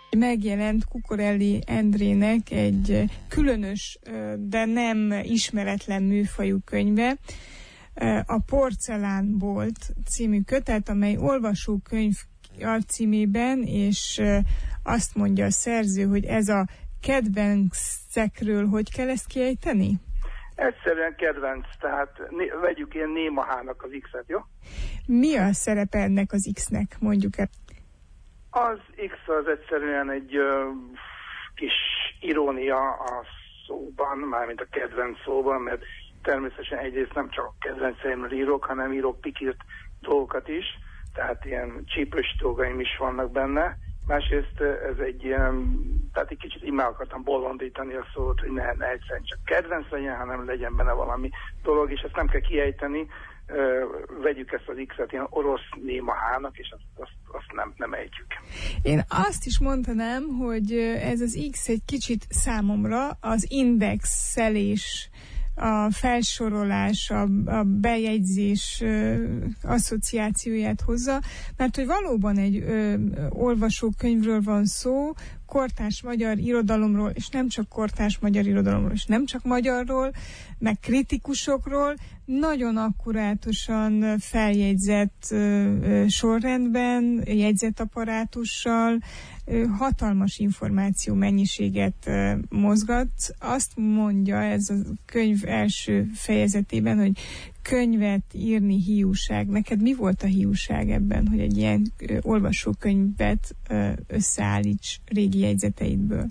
Megjelent Cucorelli Endrének egy különös, de nem ismeretlen műfajú könyve, a Porcelánbolt című kötet, amely olvasókönyv alcímében, és azt mondja a szerző, hogy ez a kedvencekről, hogy kell ezt kiejteni? Egyszerűen kedvenc, tehát vegyük ilyen némahának az X-et, jó? Mi a szerepe ennek az X-nek, mondjuk el? Az X az egyszerűen egy kis irónia a szóban, mármint a kedvenc szóban, mert természetesen egyrészt nem csak a kedvenceimről írok, hanem írok pikírt dolgokat is, tehát ilyen csípős dolgaim is vannak benne. Másrészt ez egy ilyen, tehát egy kicsit így meg akartam bolondítani a szót, hogy ne egyszerűen csak kedvenc legyen, hanem legyen benne valami dolog, és ezt nem kell kiejteni, vegyük ezt az X-et ilyen orosz némahának, és azt nem ejtjük. Én azt is mondanám, hogy ez az X egy kicsit számomra az indexelés, a felsorolás, a bejegyzés asszociációját hozza, mert hogy valóban egy olvasókönyvről van szó, kortárs magyar irodalomról, és nem csak kortárs magyar irodalomról, és nem csak magyarról, meg kritikusokról, nagyon akkurátusan feljegyzett sorrendben, jegyzetapparátussal, hatalmas információ mennyiséget mozgat. Azt mondja ez a könyv első fejezetében, hogy könyvet írni hiúság. Neked mi volt a hiúság ebben, hogy egy ilyen olvasókönyvet összeállíts régi jegyzeteidből?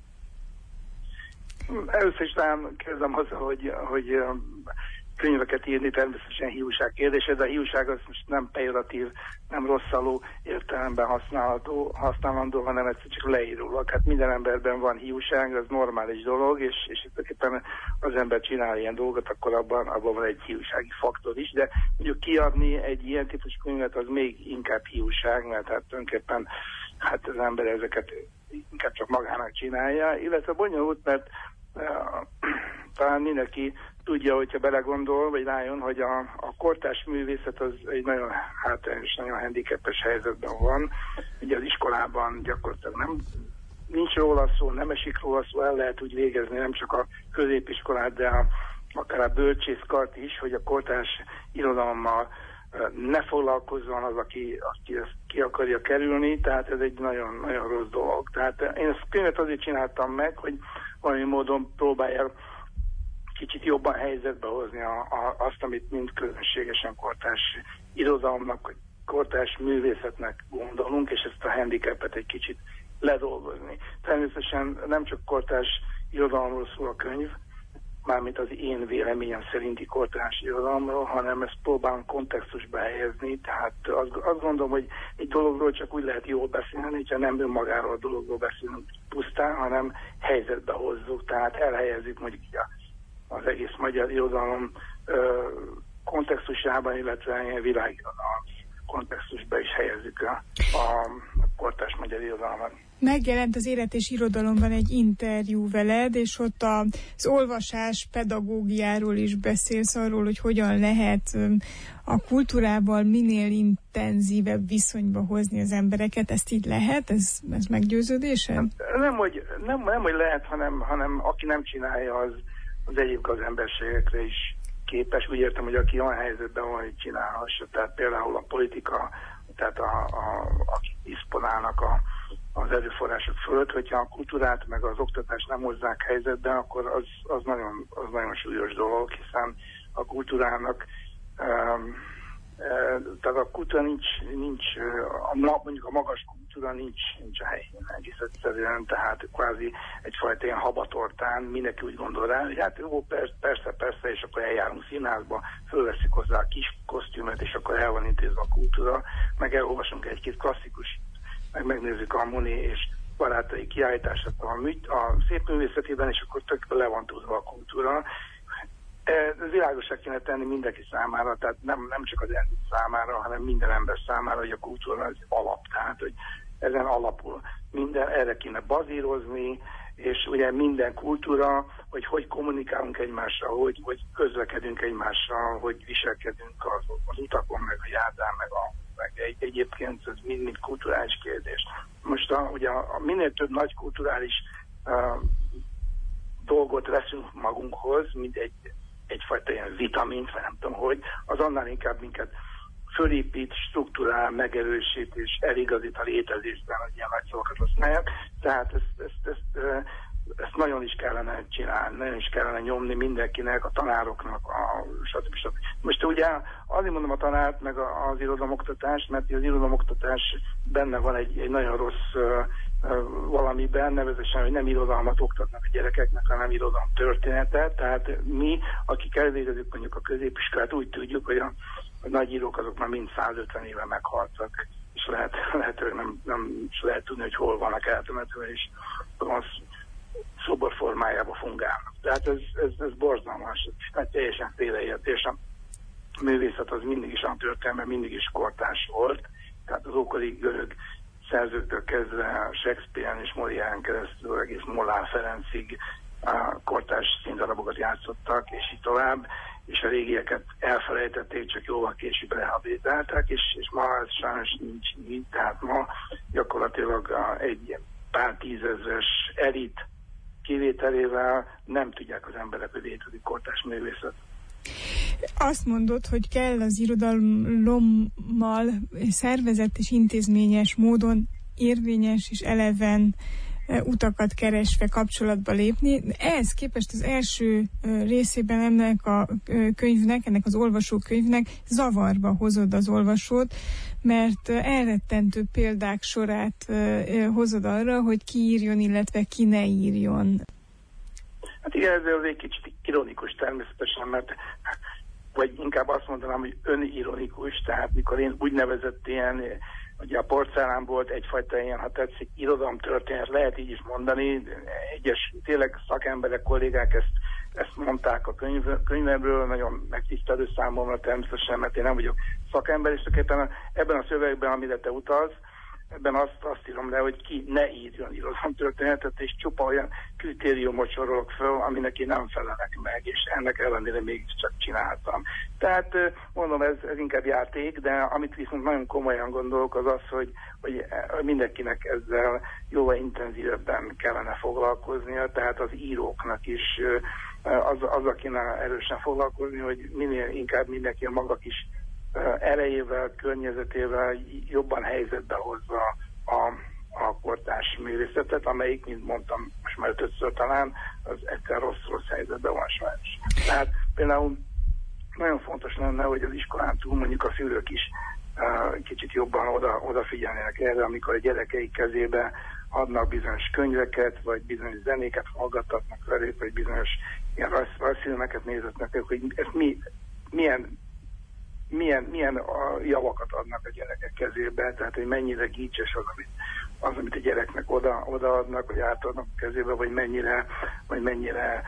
Először is kezdem azzal, hogy könyveket írni természetesen hiúság kérdése, de a hiúság az most nem pejoratív, nem rosszaló értelemben használandó, hanem egyszer csak leírólag. Hát minden emberben van hiúság, az normális dolog, és tulajdonképpen az ember csinál ilyen dolgot, akkor abban van egy hiúsági faktor is, de mondjuk kiadni egy ilyen típusú könyvet az még inkább hiúság, mert hát tulajdonképpen hát az ember ezeket inkább csak magának csinálja, illetve bonyolult, mert talán mindenki tudja, hogyha belegondol, vagy rájön, hogy a kortárs művészet az egy nagyon hátrányos, nagyon handicapes helyzetben van. Ugye az iskolában gyakorlatilag nincs róla szó, nem esik róla szó, el lehet úgy végezni, nem csak a középiskolát, de akár a bölcsészkart is, hogy a kortárs irodalommal ne foglalkozzon az, aki ezt ki akarja kerülni, tehát ez egy nagyon, nagyon rossz dolog. Tehát én ezt könyvet azért csináltam meg, hogy valami módon próbálja kicsit jobban helyzetbe hozni azt, amit mind közönségesen kortárs irodalomnak, vagy kortárs művészetnek gondolunk, és ezt a handicapet egy kicsit ledolgozni. Természetesen nem csak kortárs irodalomról szól a könyv, mármint az én véleményem szerinti kortárs irodalomról, hanem ezt próbálom kontextusba helyezni, tehát azt gondolom, hogy egy dologról csak úgy lehet jól beszélni, hogyha nem önmagáról a dologról beszélünk pusztán, hanem helyzetbe hozzuk, tehát elhelyezzük mondjuk az egész magyar irodalom kontextusában, illetve ilyen világirodalom kontextusba is helyezzük a kortárs magyar irodalmat. Megjelent az Élet és Irodalomban egy interjú veled, és ott az olvasás pedagógiáról is beszélsz, arról, hogy hogyan lehet a kultúrával minél intenzívebb viszonyba hozni az embereket. Ezt így lehet? Ez meggyőződésed? Nem, hogy lehet, hanem aki nem csinálja, az egyébként az emberségekre is képes. Úgy értem, hogy aki olyan helyzetben van, hogy csinálhassa. Tehát például a politika, tehát akik diszponálnak az erőforrások fölött, hogyha a kultúrát meg az oktatást nem hozzák helyzetben, akkor az nagyon súlyos dolog, hiszen a kultúrának tehát a kultúra nincs mondjuk a magas kultúra nincs a helyén egész egyszerűen, tehát kvázi egyfajta ilyen habatortán mindenki úgy gondol rá, hogy hát jó, persze, és akkor eljárunk színházba, fölveszik hozzá a kis kosztümöt, és akkor el van intézve a kultúra, meg elolvasunk egy-két klasszikus, megnézzük a Moni és barátai kiállítását a szépművészetében, és akkor tök le van tudva a kultúra. Ez világosra kéne tenni mindenki számára, tehát nem csak az elit számára, hanem minden ember számára, hogy a kultúra az alap, tehát hogy ezen alapul. Erre kéne bazírozni, és ugye minden kultúra, hogy kommunikálunk egymással, hogy közlekedünk egymással, hogy viselkedünk az utakon, meg a járdán, meg egyébként ez mind kulturális kérdés. Most ugye minél több nagy kulturális dolgot veszünk magunkhoz, mint egyfajta ilyen vitamint, vagy nem tudom hogy, az annál inkább minket fölépít, struktúrál, megerősít és eligazít a létezésben, hogy ilyen nagy szavakat használják. Tehát ezt nagyon is kellene csinálni, nagyon is kellene nyomni mindenkinek, a tanároknak, stb. Most ugye azért mondom a tanárt, meg az irodalomoktatást, mert az irodalomoktatás benne van egy nagyon rossz valamiben, nevezetesen, hogy nem irodalmat oktatnak a gyerekeknek, hanem irodalom történetet. Tehát mi, akik elvégezzük mondjuk a középiskolát, úgy tudjuk, hogy a nagy írók azok már mind 150 éve meghaltak, és lehetőleg nem is lehet tudni, hogy hol vannak eltemetve, és szobor formájába fungálnak. Tehát ez borzalmas, ez teljesen félreértés. A művészet az mindig is a történelme, mindig is kortárs volt. Tehát az ókori görög szerzőktől kezdve Shakespeare-en és Molière-en keresztül egész Molnár Ferencig kortárs színdarabokat játszottak, és így tovább, és a régieket elfelejtették, csak jóval később rehabilitálták, és ma ez sajnos nincs így, tehát ma gyakorlatilag egy pár tízezres elit kivételével nem tudják az emberek, hogy létezik kortárs művészet. Azt mondod, hogy kell az irodalommal szervezett és intézményes módon érvényes és eleven utakat keresve kapcsolatba lépni. Ehhez képest az első részében ennek a könyvnek, ennek az olvasókönyvnek zavarba hozod az olvasót, mert elrettentő példák sorát hozod arra, hogy ki írjon, illetve ki ne írjon. Hát igen, ez egy kicsit ironikus természetesen, mert vagy inkább azt mondanám, hogy önironikus, tehát mikor én úgynevezett ilyen, ugye a porcelán volt egyfajta ilyen, ha tetszik, irodalomtörténet, lehet így is mondani, egyes tényleg szakemberek, kollégák ezt mondták a könyvemről, nagyon megtisztelő számomra természetesen, mert én nem vagyok szakember, és ebben a szövegben, amire te utalsz, ebben azt írom le, hogy ki ne írjon irodalomtörténetet, és csupa olyan kritériumot sorolok föl, aminek én nem felelek meg, és ennek ellenére mégiscsak csináltam. Tehát mondom, ez inkább játék, de amit viszont nagyon komolyan gondolok, az az, hogy mindenkinek ezzel jóval intenzívebben kellene foglalkoznia, tehát az íróknak is az akinek erősen foglalkozni, hogy minél inkább mindenki a maga kis erejével, környezetével jobban helyzetbe hozza a kortárs művészetet, amelyik, mint mondtam, most már többször talán, az egyszer rossz helyzetben van sajnos. Tehát például nagyon fontos lenne, hogy az iskolán túl mondjuk a szülők is kicsit jobban odafigyelnének erre, amikor a gyerekeik kezébe adnak bizonyos könyveket, vagy bizonyos zenéket hallgattatnak velük, vagy bizonyos ilyen rajzfilmeket nézetnek, hogy ezt milyen javakat adnak a gyerekek kezébe, tehát hogy mennyire gícses az, amit a gyereknek odaadnak, vagy átadnak a kezébe, vagy mennyire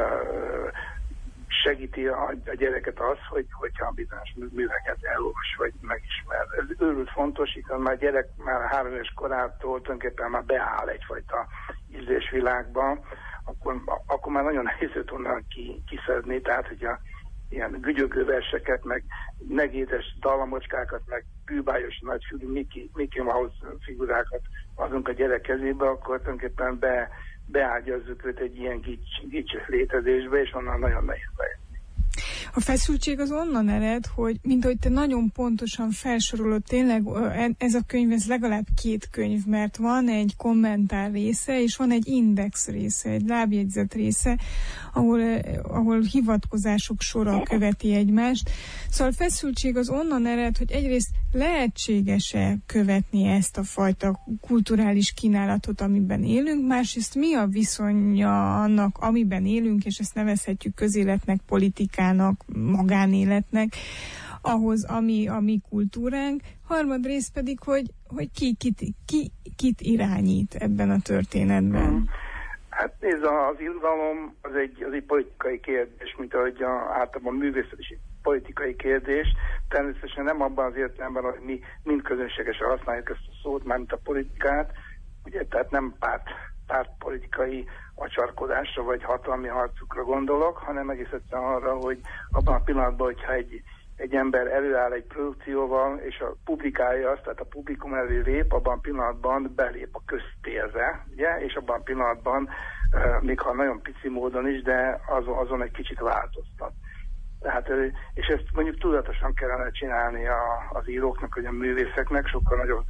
segíti a gyereket az, hogyha bizonyos műveket elolvas, vagy megismer. Ez őrült fontos, hiszen már a gyerek már 3 éves korától tulajdonképpen már beáll egyfajta ízlésvilágba, akkor már nagyon nehéz őt onnan kiszedni, tehát hogyha ilyen gügyögő verseket, meg negédes dallamocskákat, meg bűbájos nagyfülű Mickey Mouse figurákat adunk a gyerek kezébe, akkor tulajdonképpen beágyazzuk őt egy ilyen gicses létezésbe, és onnan nagyon nehéz lejönni. A feszültség az onnan ered, hogy mint ahogy te nagyon pontosan felsorolod, tényleg ez a könyv, ez legalább 2 könyv, mert van egy kommentár része, és van egy index része, egy lábjegyzet része, ahol hivatkozások sora követi egymást. Szóval a feszültség az onnan ered, hogy egyrészt lehetséges-e követni ezt a fajta kulturális kínálatot, amiben élünk, másrészt mi a viszonya annak, amiben élünk, és ezt nevezhetjük közéletnek, politikának, magánéletnek, ahhoz, ami a mi kultúránk. Harmadrészt pedig, hogy kit irányít ebben a történetben. Hát nézd, az irodalom az egy politikai kérdés, mint ahogy általában a művészet is egy politikai kérdés. Természetesen nem abban az értelemben, hogy mi mind közönségesen használjuk ezt a szót, mármint a politikát, ugye, tehát nem pártpolitikai acsarkodásra vagy hatalmi harcukra gondolok, hanem egész egyszerűen arra, hogy abban a pillanatban, hogyha egy ember előáll egy produkcióval, és publikálja azt, tehát a publikum elé lép, abban a pillanatban belép a köztérbe, ugye? És abban a pillanatban, még ha nagyon pici módon is, de azon egy kicsit változtat. Tehát, és ezt mondjuk tudatosan kellene csinálni az íróknak, vagy a művészeknek, sokkal nagyobb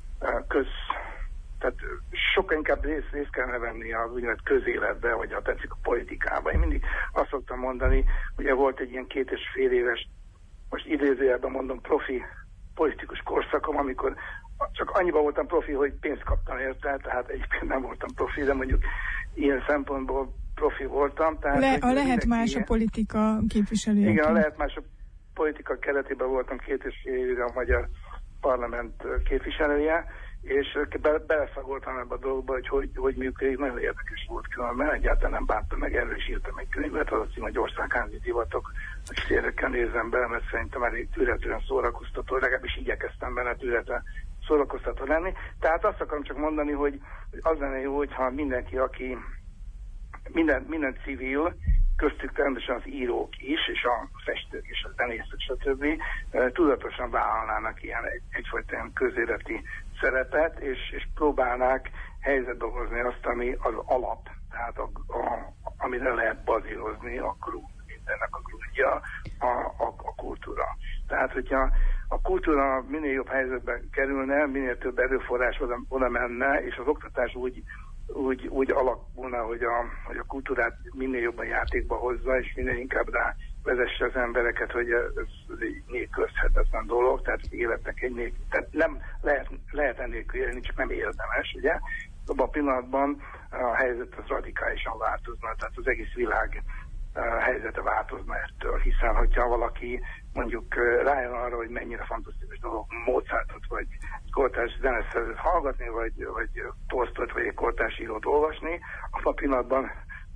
tehát sokkal inkább részt kellene venni az úgynevezett közéletbe, vagy ha tetszik a politikába. Én mindig azt szoktam mondani, ugye volt egy ilyen 2,5 éves, most idézőjelben mondom, profi politikus korszakom, amikor csak annyiban voltam profi, hogy pénzt kaptam érte, tehát egyébként nem voltam profi, de mondjuk ilyen szempontból profi voltam. Tehát, lehet más a politika képviselője. Igen, lehet más a politika keretében voltam 2,5 évre a magyar parlament képviselője, és beleszagoltam ebbe a dolgokba, hogy működik, nagyon érdekes volt különben, egyáltalán nem bántam meg, erről is írtam egy könyvet, az a cím, hogy országházi divatok, hogy szélekkel nézem bele, mert szerintem elég tűretően szórakoztató, legalábbis igyekeztem benne tűretően szórakoztató lenni. Tehát azt akarom csak mondani, hogy az lenne jó, hogyha mindenki, aki minden civil, köztük természetesen az írók is, és a festők és a zenészek, stb. Tudatosan vállalnának egyfajta ilyen közéleti szerepet, és próbálnák helyzetbe hozni azt, ami az alap, tehát amire lehet bazírozni mindennek a grúdja, a kultúra. Tehát, hogyha a kultúra minél jobb helyzetbe kerülne, minél több erőforrás oda menne, és az oktatás úgy alakulna, hogy a kultúrát minél jobban játékba hozza, és minél inkább rá vezesse az embereket, hogy ez egy nélkülözhetetlen dolog, tehát az életnek tehát nem lehet ennélkül élni, csak nem érdemes, ugye? Abban a pillanatban a helyzet az radikálisan változna, tehát az egész világ helyzete változna ettől, hiszen hogyha valaki mondjuk rájön arra, hogy mennyire fantasztikus dolog Mozartot, vagy kortárs zeneszerzőt hallgatni, vagy Tolsztojt, vagy egy kortárs írót olvasni, abban a pillanatban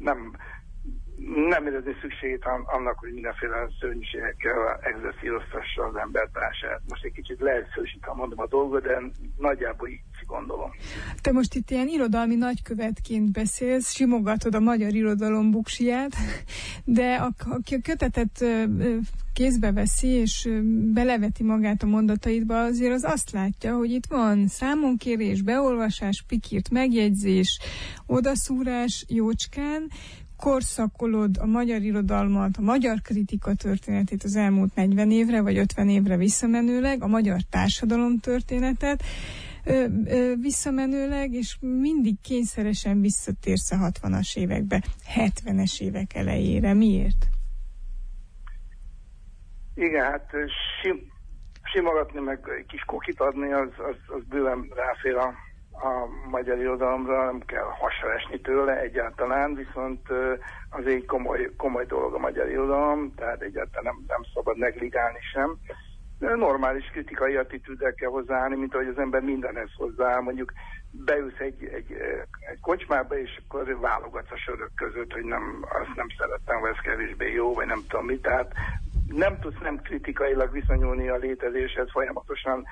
nem érezni szükségét annak, hogy mindenféle szörnyűségekkel exercíroztassa az embertársát. Most egy kicsit leegyszerűsítve mondom a dolgot, de nagyjából így gondolom. Te most itt ilyen irodalmi nagykövetként beszélsz, simogatod a magyar irodalom buksiját, de aki a kötetet kézbe veszi, és beleveti magát a mondataidba, azért az azt látja, hogy itt van számonkérés, beolvasás, pikírt megjegyzés, odaszúrás jócskán, korszakolod a magyar irodalmat, a magyar kritika történetét az elmúlt 40 évre, vagy 50 évre visszamenőleg, a magyar társadalom történetet visszamenőleg, és mindig kényszeresen visszatérsz a 60-as évekbe, 70-es évek elejére. Miért? Igen, hát simogatni, meg egy kis kokit adni, az bőven ráfér a magyar irodalomra, nem kell hasra esni tőle egyáltalán, viszont az egy komoly dolog a magyar irodalom, tehát egyáltalán nem szabad negligálni sem. Normális kritikai attitűddel kell hozzáállni, mint ahogy az ember mindenhez hozzá. Mondjuk beülsz egy kocsmába, és akkor válogatsz a sörök között, hogy azt nem szerettem, vagy ez kevésbé jó, vagy nem tudom mi. Tehát nem tudsz nem kritikailag viszonyulni a létezéshez, folyamatosan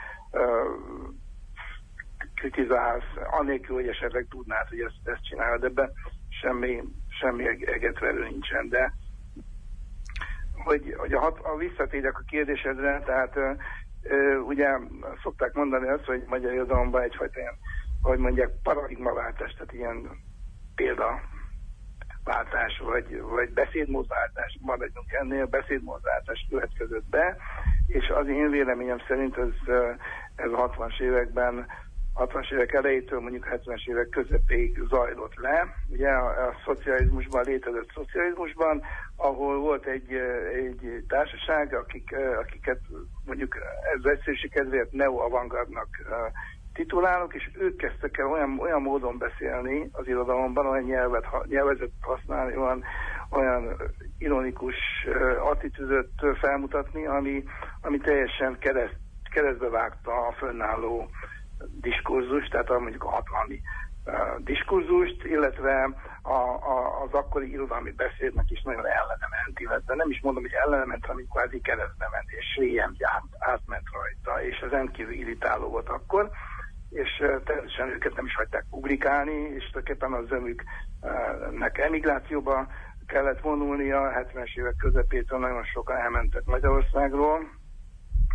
kritizálsz, anélkül, hogy esetleg tudnád, hogy ezt csinálod, ebben semmi egetverő nincsen, de hogy visszatérjek a kérdésedre, tehát ugye szokták mondani azt, hogy magyar irodalomban egyfajta ilyen, hogy mondják, paradigmaváltás, tehát ilyen példaváltás, vagy beszédmódváltás, maradjunk ennél, beszédmódváltás következett be, és az én véleményem szerint ez a 60-as évek elejétől mondjuk 70-es évek közepéig zajlott le. Ugye a szocializmusban, létezett szocializmusban, ahol volt egy társaság, akiket mondjuk ez egyszerűség kedvéért neo-avantgardnak titulálok, és ők kezdtek el olyan módon beszélni az irodalomban, olyan nyelvezetet használni, olyan ironikus attitűdöt felmutatni, ami teljesen keresztbe vágta a fönnálló diskurzust, tehát mondjuk a hatalmi diskurzust, illetve az akkori irodalmi beszédnek is nagyon ellenement, illetve nem is mondom, hogy ellenement, hanem kvázi keresztbe ment, és séllyem átment rajta, és ez rendkívül irritáló volt akkor, és természetesen őket nem is hagyták publikálni, és tulajdonképpen az zömüknek emigrációba kellett vonulnia, 70-es évek közepétől nagyon sokan elmentek Magyarországról,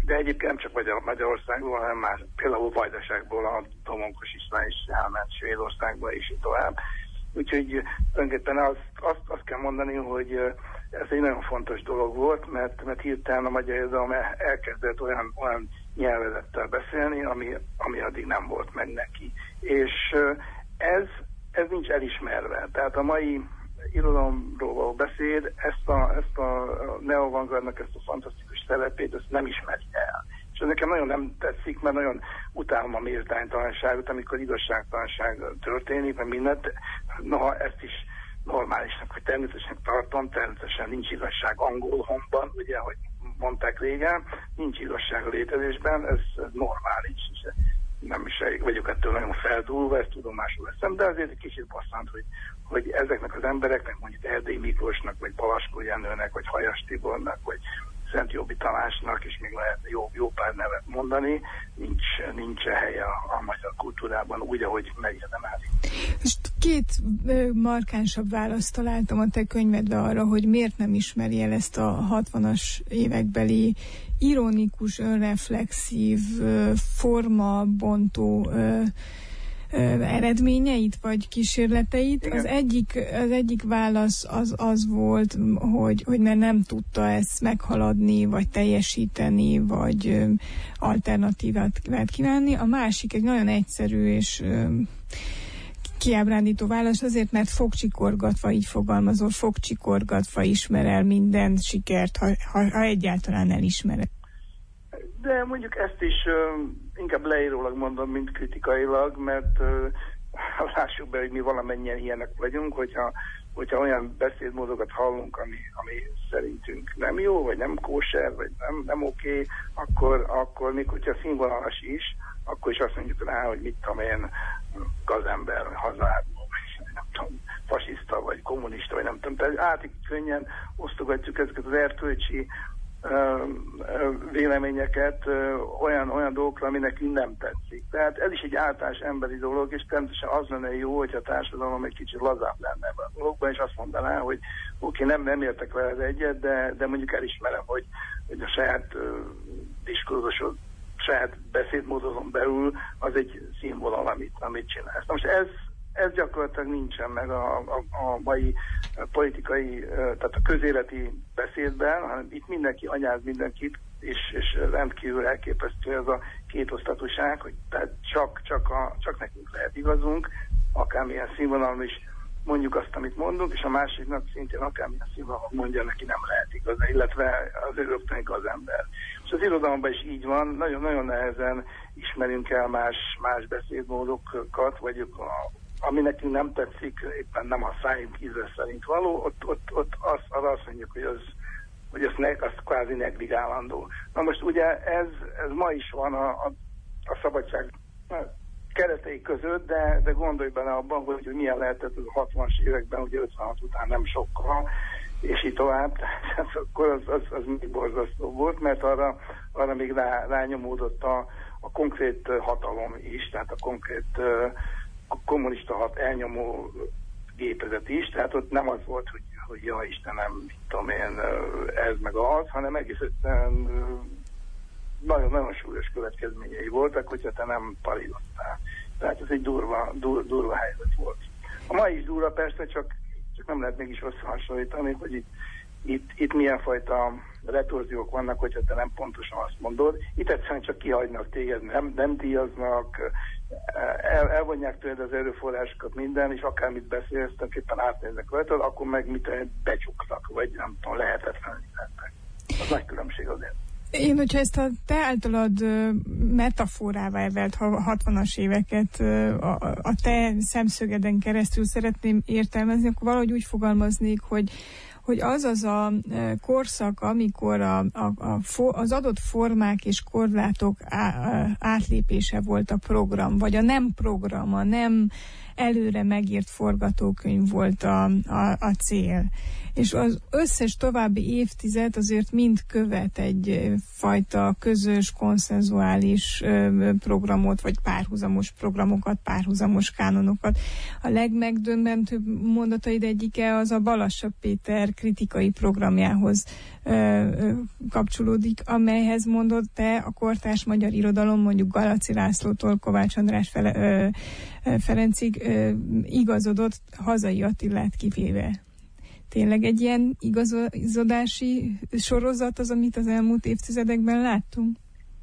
De egyébként nem csak Magyarországból, hanem már például Vajdaságból a Domonkos István is elment Svédországba, és így tovább. Úgyhogy tulajdonképpen azt kell mondani, hogy ez egy nagyon fontos dolog volt, mert hirtelen a magyar irodalom elkezdett olyan nyelvezettel beszélni, ami addig nem volt meg neki. És ez nincs elismerve. Tehát a mai irodalomról való beszéd ezt a neoavantgardnak ezt a fantasztikus szerepét, ezt nem ismeri el. És ez nekem nagyon nem tetszik, mert nagyon utálom a méltánytalanságot, amikor igazságtalanság történik, mert mindent, noha ezt is normálisnak, vagy természetesen tartom, természetesen nincs igazság angol hangban, ugye, hogy mondták régen, nincs igazság a létezésben, ez normális, és nem is vagyok ettől nagyon feldúlva, ezt tudomásul veszem, de azért egy kicsit bosszant, hogy ezeknek az embereknek, mondjuk Erdélyi Miklósnak, vagy Balaskó Jenőnek, vagy Hajas Tibornak, vagy Szent Jobbik Tamásnak, és még lehet jó pár nevet mondani, nincs helye a magyar kultúrában úgy, ahogy megérdemeli. Most két markánsabb választ találtam a te könyvedbe arra, hogy miért nem ismeri el ezt a 60-as évekbeli ironikus, önreflexív, formabontó eredményeit, vagy kísérleteit. Az egyik válasz az volt, hogy mert nem tudta ezt meghaladni, vagy teljesíteni, vagy alternatívát kívánni. A másik egy nagyon egyszerű és kiábrándító válasz azért, mert fogcsikorgatva, így fogalmazol, fogcsikorgatva ismer el minden sikert, ha egyáltalán elismered. De mondjuk ezt is inkább leírólag mondom, mint kritikailag, mert lássuk be, hogy mi valamennyien ilyenek vagyunk, hogyha olyan beszédmódokat hallunk, ami szerintünk nem jó, vagy nem kóser, vagy nem oké, akkor még hogyha színvonalas is, akkor is azt mondjuk rá, hogy mit tudom én, gazember, hazárdból, vagy nem tudom, fasiszta, vagy kommunista, vagy nem tudom. Tehát átig könnyen osztogatjuk ezeket az erkölcsi véleményeket olyan dolgokra, ami nekünk nem tetszik. Tehát ez is egy általános emberi dolog, és természetesen az lenne jó, hogyha a társadalom egy kicsit lazább lenne ebben a dologban, és azt mondaná, hogy oké, nem értek vele egyet, de mondjuk elismerem, hogy a saját diskurzusod, saját beszédmódon belül az egy színvonal, amit csinálsz. Most ez gyakorlatilag nincsen meg a mai politikai, tehát a közéleti beszédben, hanem itt mindenki anyáz mindenkit, és rendkívül elképesztő ez a kétosztatúság, hogy tehát csak nekünk lehet igazunk, akármilyen színvonalon is mondjuk azt, amit mondunk, és a másiknak szintén akármilyen színvonalon mondja, neki nem lehet igaz, illetve az ő rögtön gazember. És az irodalomban is így van, nagyon-nagyon nehezen ismerünk el más beszédmódokat, vagy ami nekünk nem tetszik, éppen nem a szájunk íze szerint való, ott azt mondjuk, hogy az kvázi negligálandó. Na most ugye ez ma is van a szabadság keretei között, de gondolj bele abban, hogy milyen lehetett az 60-as években, ugye 56 után nem sokkal, és így tovább, tehát akkor az még borzasztó volt, mert arra még rányomódott a konkrét hatalom is, tehát a konkrét a kommunista elnyomó gépezet is, tehát ott nem az volt, hogy ja Istenem, mit tudom én, ez meg az, hanem egészen nagyon-nagyon súlyos következményei voltak, hogyha te nem parírottál. Tehát ez egy durva helyzet volt. A mai is durva persze, csak nem lehet mégis összehasonlítani, hogy itt milyen fajta retorziók vannak, hogyha te nem pontosan azt mondod. Itt egyszerűen csak kihagynak téged, nem díjaznak, elvonják tőled az erőforrásokat minden, és akármit beszélsz, éppen átnéznek rajtad, akkor meg becsuktak, vagy nem tudom, lehetetlenül lettek. Az nagy különbség azért. Én, hogyha ezt a te általad metaforává evelt 60-as éveket a te szemszögeden keresztül szeretném értelmezni, akkor valahogy úgy fogalmaznék, hogy az a korszak, amikor az adott formák és korlátok átlépése volt a program, vagy a nem program, a nem előre megírt forgatókönyv volt a cél. És az összes további évtized azért mind követ egyfajta közös, konszenzuális programot, vagy párhuzamos programokat, párhuzamos kánonokat. A legmegdöbbentőbb mondataid egyike az a Balassa Péter kritikai programjához kapcsolódik, amelyhez mondod te a kortárs magyar irodalom, mondjuk Galaczy Lászlótól Kovács András Ferencig igazodott, Hazai Attilát kivéve. Tényleg egy ilyen igazodási sorozat az, amit az elmúlt évtizedekben láttunk?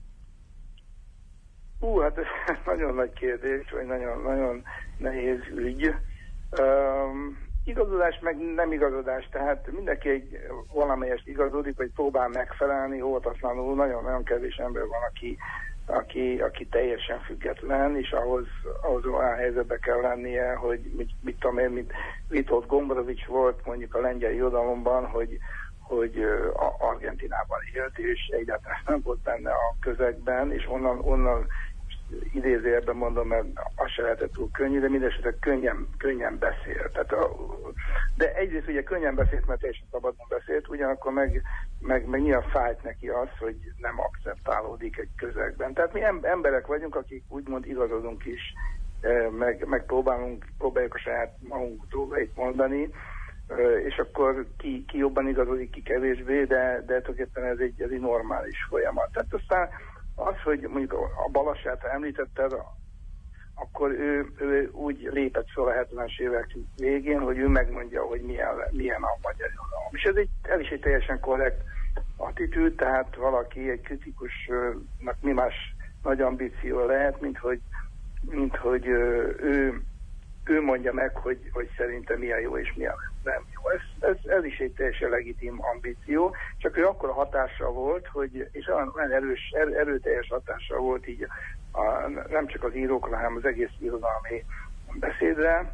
Hát ez nagyon nagy kérdés, vagy nagyon, nagyon nehéz ügy. Igazodás meg nem igazodás, tehát mindenki valamelyest igazodik, vagy próbál megfelelni, óvatatlanul nagyon-nagyon kevés ember van, aki teljesen független, és ahhoz olyan helyzetbe kell lennie, hogy mit tudom én, mint Witold Gombrowicz volt mondjuk a lengyel irodalomban, hogy Argentinában élt, és egyáltalán nem volt benne a közegben, és onnan idézőjelben mondom, mert az se lehetett túl könnyű, de mindesetre könnyen beszélt. De egyrészt ugye könnyen beszélt, mert teljesen szabadon beszélt, ugyanakkor meg nyilván fájt neki az, hogy nem akceptálódik egy közegben. Tehát mi emberek vagyunk, akik úgymond igazodunk is, meg próbáljuk a saját magunk dolgait mondani, és akkor ki jobban igazodik, ki kevésbé, de tulajdonképpen ez egy normális folyamat. Tehát aztán az, hogy mondjuk a Balassát említetted, akkor ő úgy lépett fel a 70-es évek végén, hogy ő megmondja, hogy milyen a magyar irodalom. És ez is egy teljesen korrekt attitűd, tehát valaki, egy kritikusnak mi más nagy ambíció lehet, mint hogy ő mondja meg, hogy szerintem milyen jó és milyen nem jó. Ez is egy teljesen legitim ambíció, csak ő akkora hatással volt, és olyan erőteljes hatással volt így nem csak az írókra, hanem az egész irodalmi beszédre,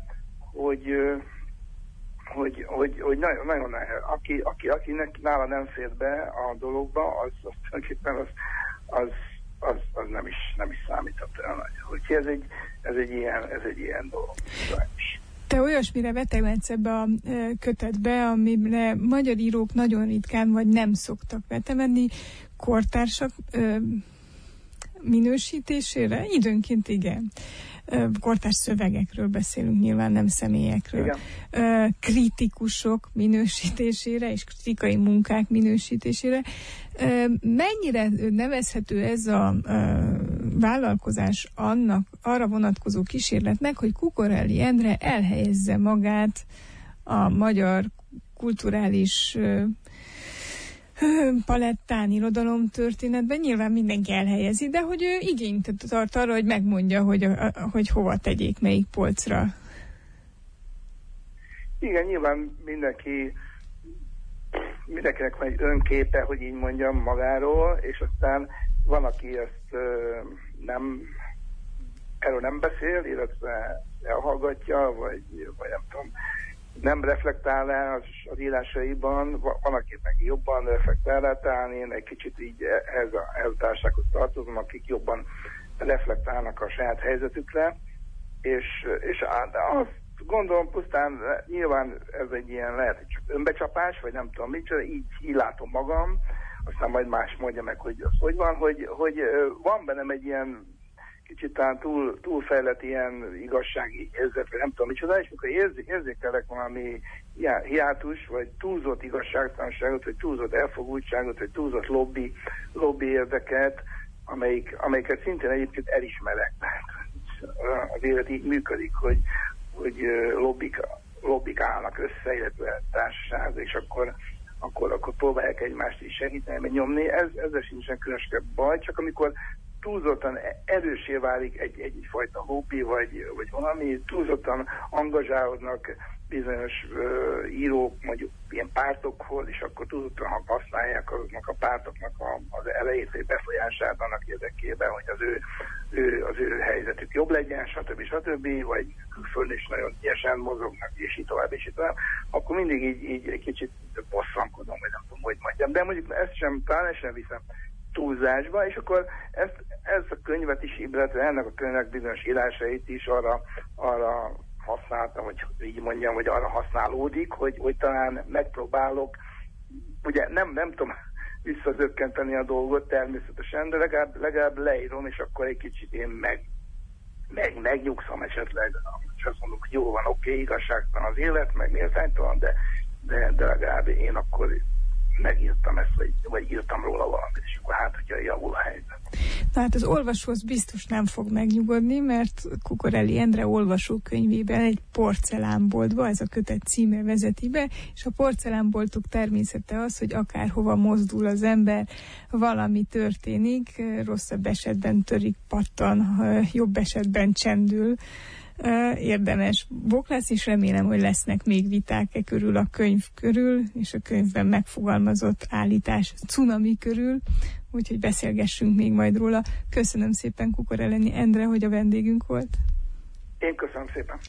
hogy nagyon akinek nála nem fér be a dologba, az tulajdonképpen az nem is számíthat olyan nagy. Úgyhogy ez egy ilyen dolog. Te olyasmire vetemetsz ebbe a kötetbe, amire magyar írók nagyon ritkán vagy nem szoktak vetemenni, kortársak minősítésére? Időnként igen. Kortárs szövegekről beszélünk, nyilván nem személyekről. Igen. Kritikusok minősítésére és kritikai munkák minősítésére. Mennyire nevezhető ez a vállalkozás arra vonatkozó kísérletnek, hogy Kukorelli Endre elhelyezze magát a magyar kulturális palettán, irodalomtörténetben, nyilván mindenki elhelyezi, de hogy ő igényt tart arra, hogy megmondja, hogy hova tegyék, melyik polcra. Igen, nyilván mindenkinek van egy önképe, hogy így mondjam, magáról, és aztán van, aki ezt erről nem beszél, illetve elhallgatja, vagy nem tudom, nem reflektál rá az írásaiban, van, aki meg jobban reflektál rá, talán én egy kicsit így ehhez a társasághoz tartozom, akik jobban reflektálnak a saját helyzetükre, és azt gondolom pusztán, nyilván ez egy ilyen lehet, hogy csak önbecsapás, vagy nem tudom mit, így látom magam, aztán majd más mondja meg, hogy az hogy van, hogy van bennem egy ilyen kicsit talán túlfejlett ilyen igazsági érzet, vagy nem tudom micsoda, és mikor érzékelek valami hiátus, vagy túlzott igazságtalanságot, vagy túlzott elfogultságot, vagy túlzott lobby érdeket, amelyiket szintén egyébként elismerek. Az élet így működik, hogy lobbik állnak össze, illetve társaság, és akkor próbálják egymást is segíteni, meg nyomni. Ezzel sincsen különösebb baj, csak amikor túlzottan erősé válik egyfajta hobbi, vagy valami, túlzottan angazsálódnak bizonyos írók, mondjuk ilyen pártokhoz, és akkor túlzottan használják azoknak a pártoknak az elejét, vagy befolyását annak érdekében, hogy az ő helyzetük jobb legyen, stb. Vagy külföldön is nagyon ügyesen mozognak, és így tovább, akkor mindig így egy kicsit bosszankodom, vagy nem tudom, hogy mondjam. De mondjuk talán ezt sem viszem túlzásba, és akkor ezt a könyvet is, illetve ennek a könyvnek bizonyos írásait is arra használtam, hogy így mondjam, hogy arra használódik, hogy talán megpróbálok, ugye nem tudom visszazökkenteni a dolgot természetesen, de legalább leírom, és akkor egy kicsit én megnyugszom esetleg, és azt mondom, hogy jó van, oké, igazságtalan az élet, meg méltánytalan, de legalább én akkor megírtam ezt, vagy írtam róla valamit, és akkor hogyha javul a helyzet. Na hát az olvasóhoz biztos nem fog megnyugodni, mert Kukorelli Endre olvasókönyvében egy porcelánboltba, ez a kötet címe vezeti be, és a porcelánboltok természete az, hogy akárhova mozdul az ember, valami történik, rosszabb esetben törik, pattan, jobb esetben csendül. Érdemes boklász, és remélem, hogy lesznek még viták körül a könyv körül, és a könyvben megfogalmazott állítás cunami körül, úgyhogy beszélgessünk még majd róla. Köszönöm szépen Kukorelli Endre, hogy a vendégünk volt. Én köszönöm szépen.